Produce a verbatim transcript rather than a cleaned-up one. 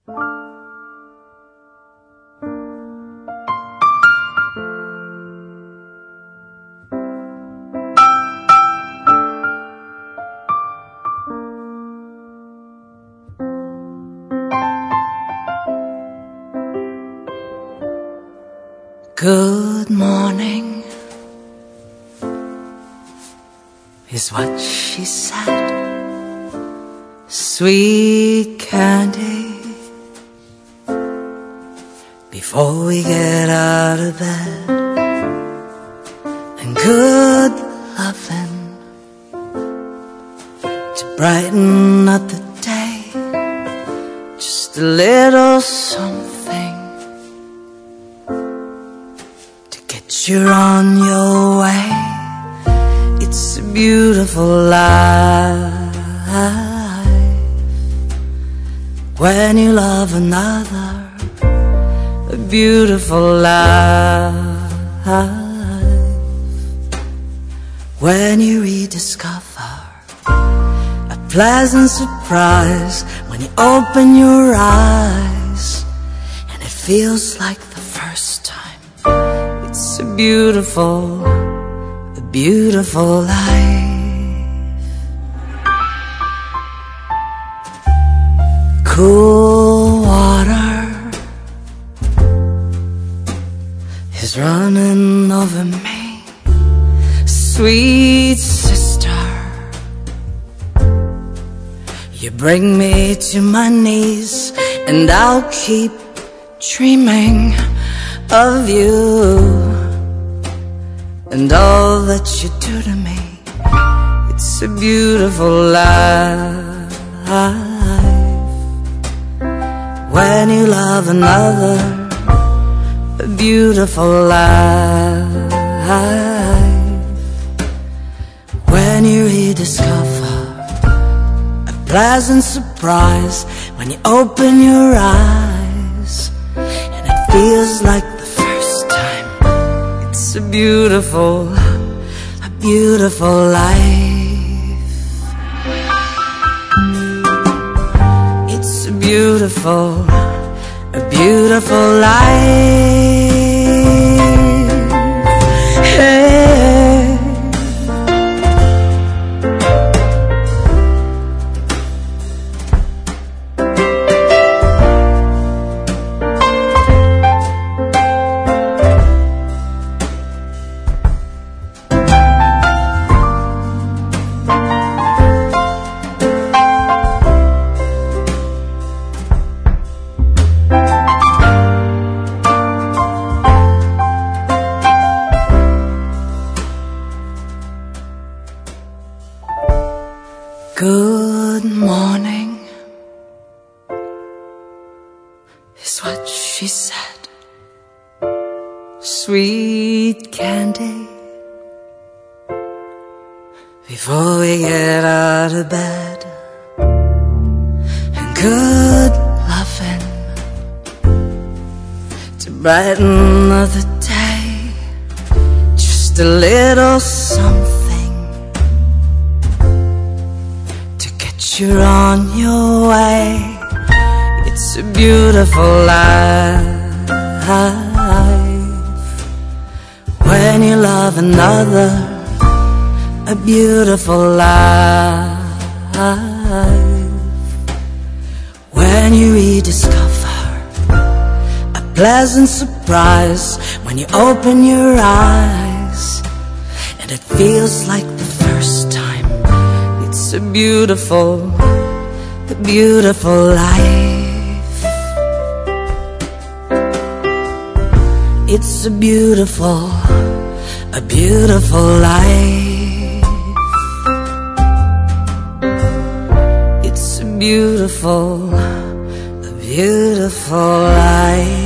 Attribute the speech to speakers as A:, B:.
A: Good morning is what she said. Sweet candy before we get out of bed, and good loving to brighten up the day. Just a little something to get you on your way. It's a beautiful life when you love another. A beautiful life when you rediscover a pleasant surprise when you open your eyes and it feels like the first time. It's a beautiful, a beautiful life. Cool water is running over me. Sweet sister, you bring me to my knees, and I'll keep dreaming of you and all that you do to me. It's a beautiful life when you love another. A beautiful life when you rediscover a pleasant surprise when you open your eyes and it feels like the first time. It's a beautiful, a beautiful life. It's a beautiful, a beautiful life. Hey. Good morning is what she said. Sweet candy before we get out of bed, and good loving to brighten up the day. Just a little something you're on your way. It's a beautiful life when you love another. A beautiful life when you rediscover a pleasant surprise when you open your eyes and it feels like the first time. It's a beautiful, a beautiful life. It's a beautiful, a beautiful life. It's a beautiful, a beautiful life.